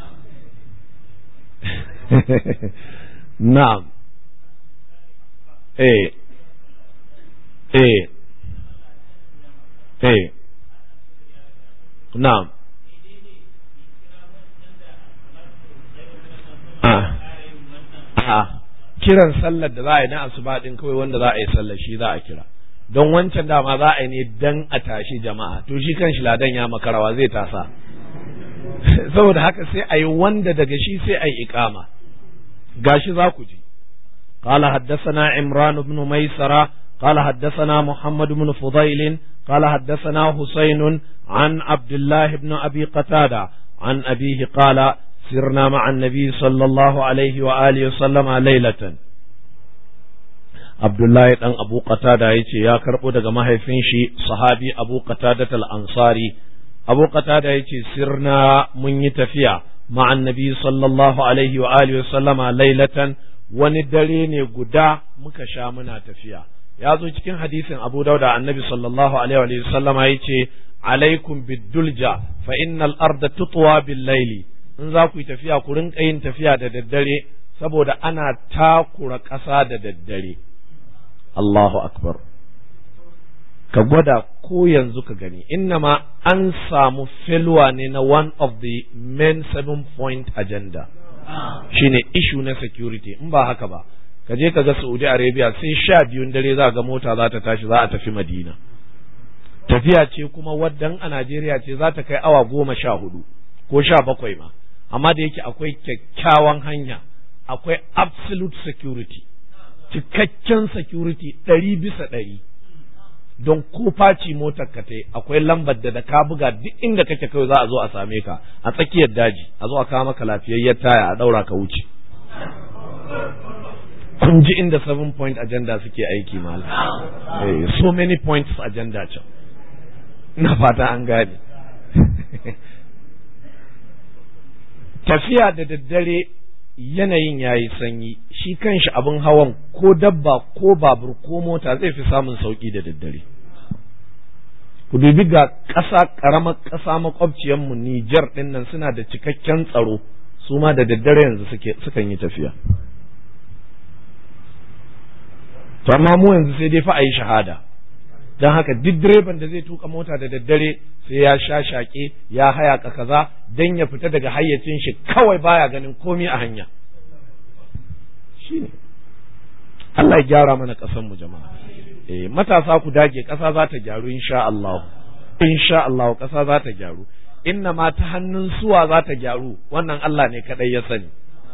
Na'am. eh eh eh na'am. ah ah kiran sallar da za a yi na asuba din kawai wanda za a yi sallar shi za a kira, don wancan dama za a yi ne dan a tashi jama'a, to shi kan shi ladan ya makarawa zai tasa. Saboda haka sai a yi wanda daga shi sai a yi iqama. Gashi za ku ji. قال حدثنا عمران بن ميسرة قال حدثنا محمد بن فضيل قال حدثنا حسين عن عبد الله بن أبي قتادة عن أبيه قال سرنا مع النبي صلى الله عليه وآله وسلم ليلة. عبد الله بن أبو قتادة يتي يا كربو دغ ماهيفين شي صحابي أبو قتادة الأنصاري. أبو قتادة يتي سرنا من يتفيا مع النبي صلى الله عليه وآله وسلم ليلة. wani dare ne guda muka sha muna tafiya. Ya zo cikin hadisin Abu Dauda annabi sallallahu alaihi wa sallam ya ce alaikum biddulja fa innal arda tutwa bil laili. In za ku yi tafiya ku rinka yin tafiya da daddare saboda ana takura ƙasa da daddare. Allahu akbar. Ka gwada ko yanzu ka gani, innama an samu failure ne na one of the main seven point agenda. Shine issue na security. In ba haka ba ka je ka ga Saudi Arabia sai sha biyun dare za ga mota za ta tashi za a tafi Madina, tafiya ce kuma waddan a Najeriya ce za ta kai awa goma sha hudu ko sha bakwai ma, amma da yake akwai kyakkyawan hanya, akwai absolute security, cikakken security ɗari bisa ɗari, don ko faci motar ka tai akwai lambar da da ka buga duk inda kake kai za a zo a same ka a tsakiyar daji, a zo a kawo maka lafiyayyar taya a daura ka wuce. Kun ji inda seven point agenda suke aiki malam. Eh, so many points agenda can. Ina fata an gane. Tafiya da daddare yanayin yayi sanyi, shi kanshi abin hawan ko dabba ko babur ko mota zai fi samun sauki da daddare. Ku dubi ga ƙasa ƙaramar ƙasa makwabciyarmu Nijar ɗin nan suna da cikakken tsaro, su ma da daddare yanzu suke sukan yi tafiya. To amma mu yanzu sai dai fa a yi shahada, don haka duk direban da zai tuka mota da daddare sai ya sha shaƙe ya hayaka kaza don ya fita daga hayyacin shi, kawai baya ganin komi a hanya. Shine Allah ya gyara mana ƙasar mu jama'a. Eh, matasa ku dage, ƙasa za ta gyaru insha Allah. Insha Allah ƙasa za ta gyaru. Inna ma ta hannun suwa za ta gyaru, wannan Allah ne kadai ya sani.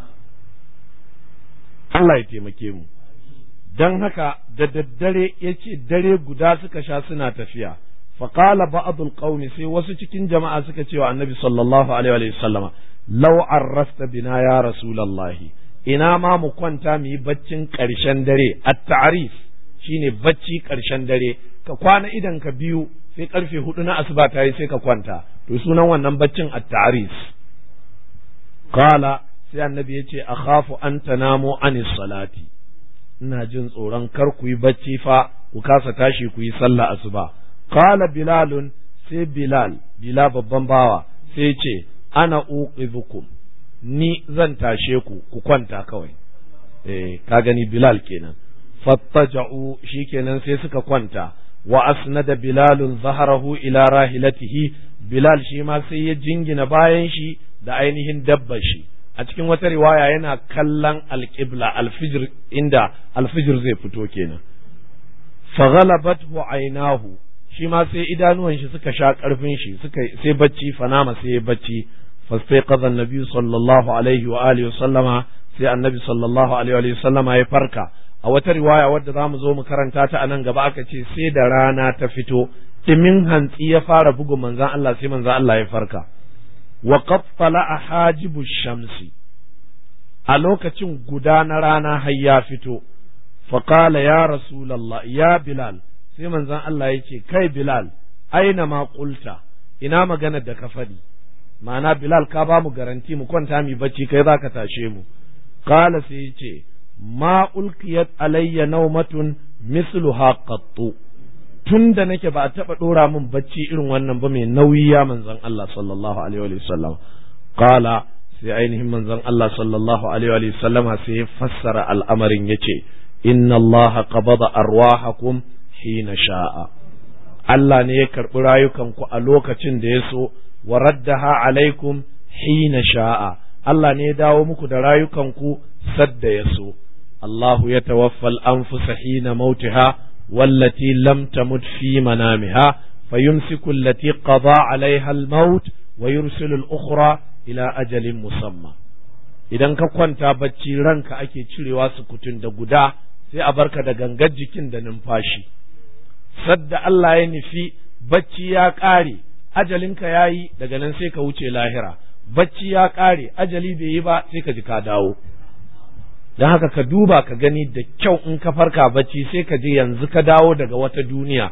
Allah ya taimake mu. Don haka da daddare ya ce dare guda suka sha suna tafiya, fa qala ba'd al-qaumi sai wasu cikin jama'a suka ce wa annabi sallallahu alaihi wa sallama law arrasta bina ya rasulullahi ina ma mu kwanta mu yi baccin ƙarshen dare at-ta'rif shine bacci ƙarshen dare ka kwana idan ka biyu sai karfe hudu na asuba ta yi sai ka kwanta to sunan wannan baccin at-ta'rif qala sai annabi yace akhafu an tanamu anis salati ina jin tsoron kar ku yi bacci fa ku kasa tashi ku yi sallah asuba qala bilalun sai bilal bila babban bawa sai ce ana uqizukum ni zan tashe ku ku kwanta kawai eh ka gani bilal kenan fattaja'u shikenan sai suka kwanta wa asnada bilalun zaharahu ila rahilatihi bilal shi ma sai ya jingina bayan shi da ainihin dabbar shi a cikin wata riwaya yana kallon alqibla alfijr inda alfijr zai fito kenan fa ghalabathu aynahu shi ma sai idanuwan shi suka sha karfin shi suka sai bacci fanama sai ya bacci فاستيقظ النبي صلى الله عليه وآله وسلم sai annabi sallallahu alaihi wa sallama ya farka a wata riwaya wadda zamu zo mu karanta ta anan gaba aka ce sai da rana ta fito dimin hantsi ya fara bugun manzon Allah sai manzon Allah ya farka wa qad tala'a hajibu shamsi a lokacin guda na rana har ya fito fa qala ya rasulullah ya bilal sai manzon Allah yake kai bilal aina ma qulta ina maganar da ka faɗi ma'ana Bilal ka ba mu garanti mu kwanta mu bacci kai za ka tashe mu qala sai yace ma ulqiyat alayya nawmatun misluha qattu tunda nake ba a taba dora min bacci irin wannan ba mai nauyi ya manzon Allah sallallahu alaihi wa sallam qala sai ainihin manzon Allah sallallahu alaihi wa sallam sai fassara al'amarin yace inna Allah qabada arwahakum hina sha'a Allah ne ya karbi rayukanku a lokacin da ya so wa raddaha alaikum hina sha'a Allah ne ya dawo muku da rayukanku sadda ya so Allahu ya tawaffal anfusa hina mautiha wallati lam tamut fi manamiha fayumsiku allati qada alaiha al-maut wa yursilu al-ukhra ila ajalin musamma idan ka kwanta bacci ranka ake cirewa su kutun da guda sai a barka da gangar jikin da numfashi sadda Allah ya nufi bacci ya ƙare ajalinka ya yi daga nan sai ka wuce lahira bacci ya ƙare ajali bai yi ba sai ka ji ka dawo don haka ka duba ka gani da kyau in ka farka bacci sai ka ji yanzu ka dawo daga wata duniya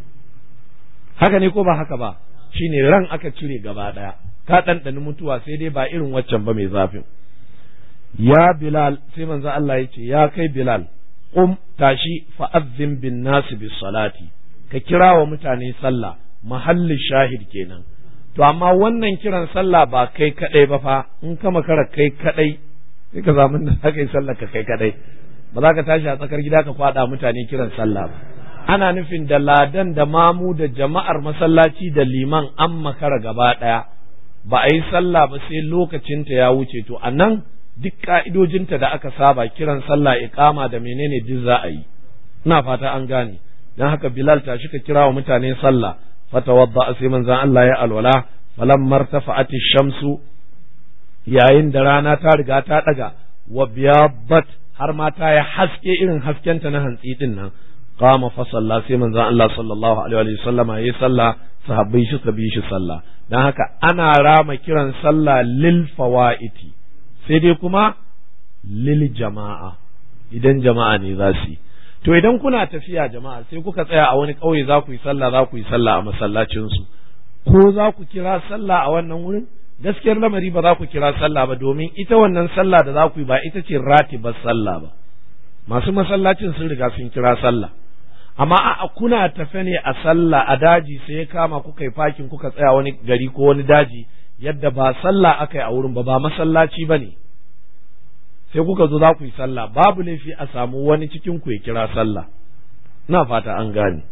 haka ne ko ba haka ba shine ran aka cire gaba ɗaya ka ɗanɗani mutuwa sai dai ba irin waccan ba mai zafin ya bilal sai manzo Allah ya ce ya kai bilal qum tashi fa'azzim bin nasi bis salati ka kira wa mutane sallah mahallin shahid kenan to amma wannan kiran sallah ba kai kadai ba fa in ka makara kai kadai sai ka zamu da kai sallah ka kai kadai ba za ka tashi a tsakar gida ka kwada mutane kiran sallah ba ana nufin da ladan da mamu da jama'ar masallaci da liman an makara gaba daya ba a yi sallah ba sai lokacinta ya wuce to anan duk ka'idojinta da aka saba kiran sallah iqama da menene duk za a yi ina fata an gane dan haka bilal tashi ka kira wa mutane sallah fatawadda sai manzon Allah ya alwala falamma irtafa'at ash-shamsu yayin da rana ta riga ta daga wa biyadat har ma ta ya haske irin haskenta na hantsi din nan qama fa salla sai manzon Allah sallallahu alaihi wa sallama yayi sallah sahabbai shi bi shi sallah dan haka ana rama kiran sallah lil fawaiti sai dai kuma lil jama'a idan jama'a ne za su yi to idan kuna tafiya jama'a sai kuka tsaya a wani ƙauye za ku yi sallah za ku yi sallah a masallacin su ko za ku kira sallah a wannan wurin gaskiyar lamari ba za ku kira sallah ba domin ita wannan sallah da za ku yi ba ita ce ratibar sallah ba masu masallacin sun riga sun kira sallah amma a kuna tafe ne a sallah a daji sai ya kama kuka yi fakin kuka tsaya wani gari ko wani daji yadda ba sallah aka yi a wurin ba ba masallaci ba ne sai kuka zo za ku yi sallah babu laifi a samu wani cikin ku ya kira sallah ina fata an gane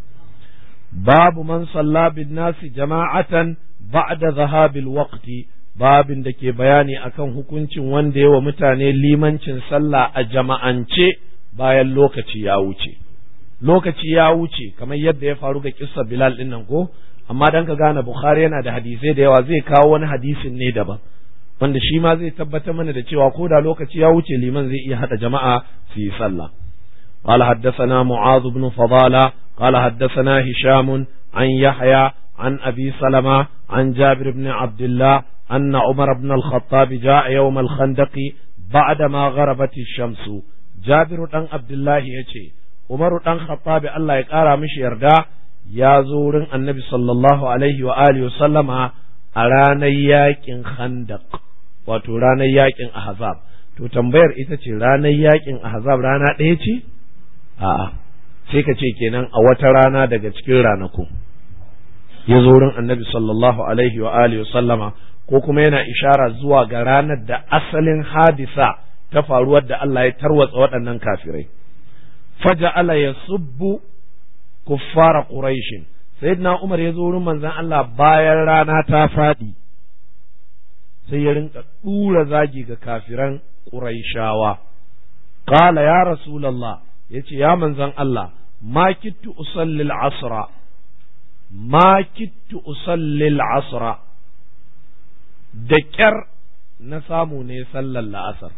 babu man salla bin nasi jama'atan ba'da zahabil waqti babin da ke bayani akan hukuncin wanda yawa mutane limancin sallah a jama'ance bayan lokaci ya wuce lokaci ya wuce kamar yadda ya faru ga kissa Bilal din nan ko amma dan ka gane Bukhari yana da hadisai da yawa zai kawo wani hadisin ne daban wanda shi ma zai tabbatar mana da cewa ko da lokaci ya wuce liman zai iya hada jama'a su yi sallah قال حدثنا معاذ بن فضالة قال حدثنا هشام عن يحيى عن أبي سلمة عن جابر بن عبد الله أن عمر بن الخطاب جاء يوم الخندق بعدما غربت الشمس. جابر بن عبد الله يجي عمر بن الخطاب الله يقارى مش يردا يا زور النبي صلى الله عليه وآله وسلم أرانا ياكين خندق wato ranar yakin ahzab. To tambayar ita ce ranar yakin ahzab rana ɗaya ce? A'a, sai ka ce kenan a wata rana daga cikin ranaku ya zo wurin annabi sallallahu alaihi wa alihi sallama, ko kuma yana ishara zuwa ga ranar da asalin hadisa ta faruwar da Allah ya tarwatsa waɗannan kafirai. Faja'ala yasubbu kuffara quraishin, sayyidina Umar ya zo wurin manzon Allah bayan rana ta faɗi, sai ya rinka dura zagi ga kafiran quraishawa. Qala ya rasulullah, yace ya manzon Allah, ma kittu usalli al-asra ma kittu usalli al-asra, da ƙyar na samu ne sallar la'asar.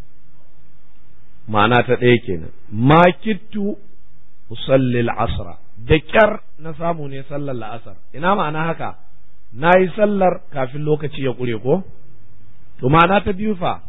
Ma'ana ta ɗaya kenan, ma kittu usalli al-asra, da ƙyar na samu ne sallar la'asar. Ina ma'ana haka? Na yi sallar kafin lokaci ya ƙure ko? To ma'ana ta biyu fa,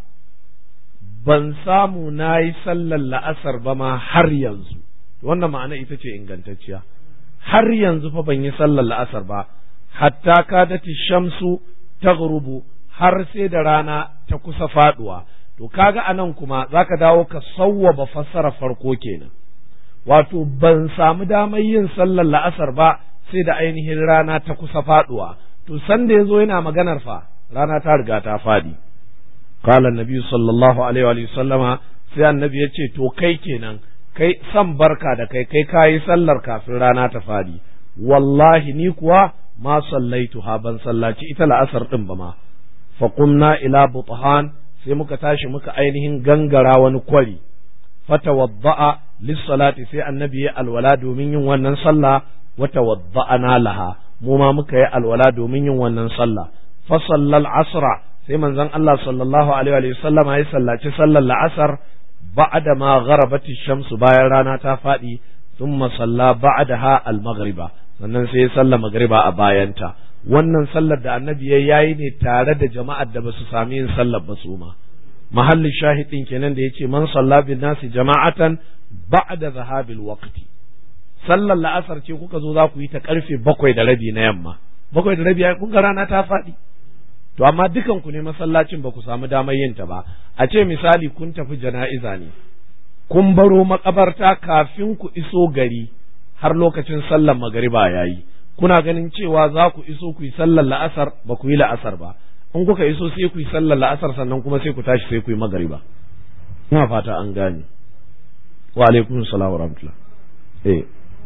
ban samu na yi sallar la'asar ba ma har yanzu. Wannan ma'ana ita ce ingantacciya. Har yanzu fa ban yi sallar la'asar ba, hatta kadati shamsu taghrubu, har sai da rana ta kusa faduwa. To kaga anan kuma zaka dawo ka sawwaba fassara farko kenan. Wato ban samu damar yin sallar la'asar ba sai da ainihin rana ta kusa faduwa. To sanda yazo yana maganar fa, rana ta riga ta fadi. Qala annabi sallallahu alaihi wa sallama, sai annabi ya ce to kai kenan, kai san barka da kai kai kayi sallar kafin rana ta fadi. Wallahi ni kuwa ma sallaituha, ban sallaci ita la'asar din ba ma. Fa qumna ila buthan, sai muka tashi muka ainihin gangara wani kwari. Fatawadda'a lis-salati, sai annabi ya alwala domin yin wannan sallah. Wa tawadda'ana laha, mu ma muka yi alwala domin yin wannan sallah. Fa sallal asra, sai manzon Allah sallallahu alaihi wa sallam ya sallaci sallar la'asar ba'da ma gharabati shamsu, bayan rana ta fadi. Thumma salla ba'daha al-maghriba, sannan sai ya salla magriba a bayanta. Wannan sallar da annabi ya yayi ne tare da jama'ar da basu sami yin sallar ba su ma. Mahallin shahidin kenan da yace man salla bin nasi jama'atan ba'da zahabil waqti. Sallar la'asar ce kuka zo za ku yi ta karfe bakwai da rabi na yamma. Bakwai da rabi kun ga rana ta faɗi. To amma dukan ku ne masallacin ba ku samu damar yin ta ba. A ce misali kun tafi jana'iza ne, kun baro makabarta kafin ku iso gari har lokacin sallar magariba yayi. Kuna ganin cewa za ku iso ku yi sallar la'asar, ba ku yi la'asar ba. In kuka iso sai ku yi sallar la'asar, sannan kuma sai ku tashi sai ku yi magariba. Ina fata an gane. Wa alaikum salam wa rahmatullah. Eh.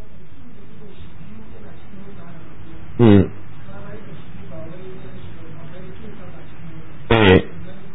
Mm. Eh.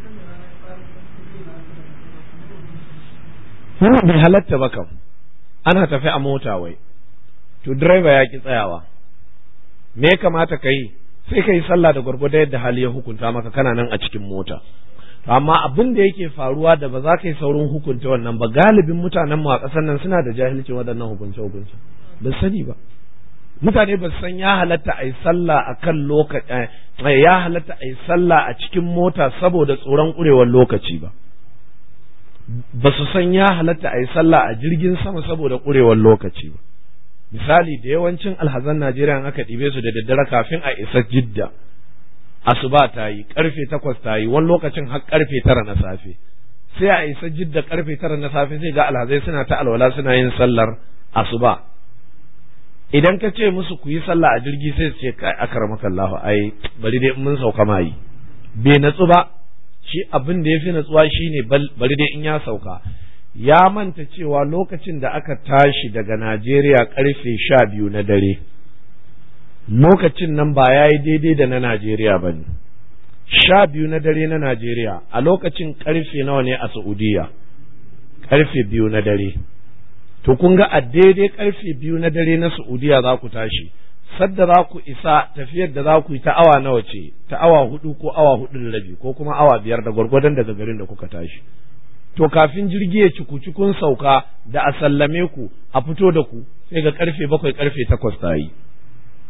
Wannan bai halatta ba kam. Ana tafi a mota wai. To direba ya ki tsayawa. Me ya kamata ka yi? Sai ka yi sallah da gwargwado yadda hali ya hukunta maka, kana nan a cikin mota. Amma abin da yake faruwa da ba za ka yi saurin hukunta wannan ba, galibin mutanen mu a ƙasar nan suna da jahilci waɗannan hukunce hukunce. Ba sani ba. Mutane ba san ya halatta a yi sallah a kan lokaci, ya halatta a yi sallah a cikin mota saboda tsoron ƙurewar lokaci ba. Ba su san ya halatta a yi sallah a jirgin sama saboda ƙurewar lokaci ba. Misali da yawancin alhazan Najeriya aka ɗibe su da daddare kafin a isa Jidda, asuba ta yi, karfe takwas ta yi, wani lokacin har karfe tara na safe. Sai a isa Jidda karfe tara na safe sai ga alhazai suna ta alwala suna yin sallar asuba. Idan ka ce musu ku yi sallah a jirgi sai su ce kai akramakallahu, ai bari dai mun sauka ma yi. Bai natsu ba, shi abin da ya fi natsuwa shine bari dai in ya sauka. Ya manta cewa lokacin da aka tashi daga Najeriya karfe sha biyu na dare, lokacin nan ba ya yi daidai da na Najeriya ba ne. Sha biyu na dare na Najeriya, a lokacin karfe nawa ne a Saudiya? Karfe biyu na dare. To kun ga a daidai karfe biyu na dare na Saudiya za ku tashi, sadda za ku isa tafiyar da za ku yi ta awa nawa ce, ta awa hudu ko awa hudu da rabi ko kuma awa biyar da gwargwadon daga garin da kuka tashi. To kafin jirgi ya ciku kun sauka da a sallame ku a fito da ku sai ga karfe bakwai karfe takwas ta yi.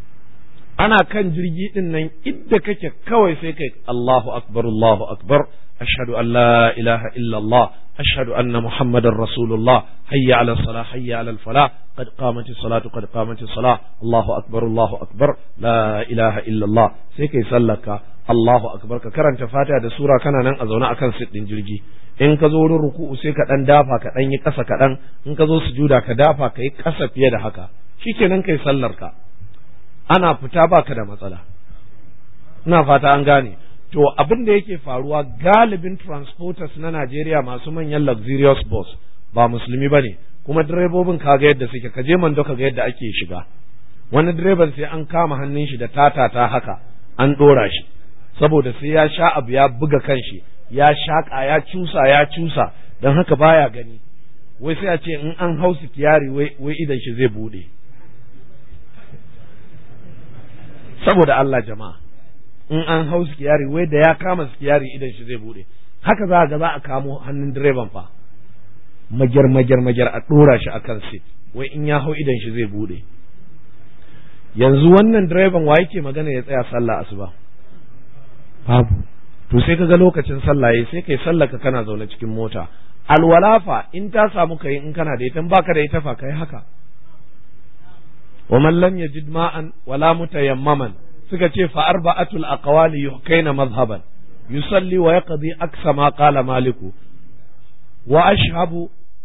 ana kan jirgi din nan idda kake kawai sai kai Allahu akbar Allahu akbar ashhadu an la ilaha illa Allah ashhadu anna muhammadar rasulullah hayya ala salah hayya ala falah qad qamatis salatu qad qamatis salah Allahu akbar Allahu akbar la ilaha illa Allah sai kai sallaka Allahu akbar ka karanta Fatiha da sura kana nan a zaune akan siddin jirgi in ka zo wurin ruku'u sai ka dan dafa ka dan yi kasa kaɗan in ka zo sujuda ka dafa ka yi kasa fiye da haka shikenan kai sallar ka ana fita baka da matsala ina fata an gane to abin da yake faruwa galibin transporters na Najeriya masu manyan luxurious bus ba musulmi bane kuma direbobin kaga yadda suke ka je Mando kaga yadda ake shiga wani direban sai an kama hannun shi da tata ta haka an dora shi saboda sai ya sha abu ya buga kanshi ya shaƙa ya cusa ya cusa don haka baya gani wai sai a ce in an hau sikiyari wai idan shi zai bude saboda Allah jama'a in an hau sikiyari wai da ya kama sikiyari idan shi zai bude haka za a ga za a kamo hannun direban fa magyar magyar magyar a ɗora shi akan seat wai in ya hau idan shi zai bude yanzu wannan direban wa yake magana ya tsaya sallah asuba babu to sai kaga lokacin sallah yayi sai kai sallaka kana zaune cikin mota alwalafa in ta samu kai in kana da ita baka da ita fa kai haka wa man lam yajid ma'an wala mutayammaman suka ce fa arba'atul aqwali yuhkaina madhhaban yusalli wa yaqdi aksa ma qala maliku wa ashhabu